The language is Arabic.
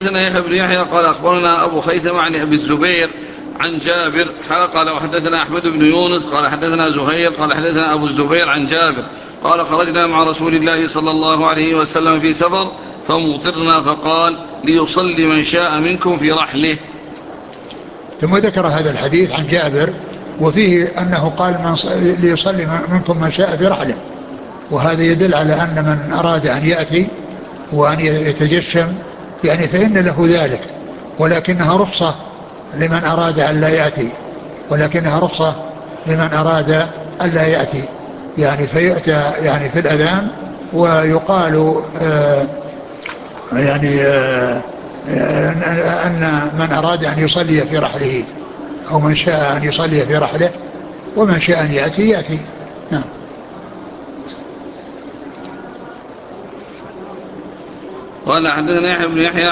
حدثنا يحيى بن يحيى قال أخبرنا أبو خيثمة عن أبي الزبير عن جابر قال وحدثنا أحمد بن يونس قال حدثنا زهير قال حدثنا أبو الزبير عن جابر قال خرجنا مع رسول الله صلى الله عليه وسلم في سفر فمطرنا فقال ليصلي من شاء منكم في رحله. ثم ذكر هذا الحديث عن جابر وفيه أنه قال ليصلي منكم من شاء في رحله، وهذا يدل على أن من أراد أن يأتي وأن يتجشم يعني فإن له ذلك، ولكنها رخصة لمن أراد أن لا يأتي، ولكنها رخصة لمن أراد أن لا يأتي، يعني فيؤتى يعني في الأذان ويقال يعني أن من أراد أن يصلي في رحله أو من شاء أن يصلي في رحله ومن شاء أن يأتي يأتي. نعم. قال حدثنا يحيى بن يحيى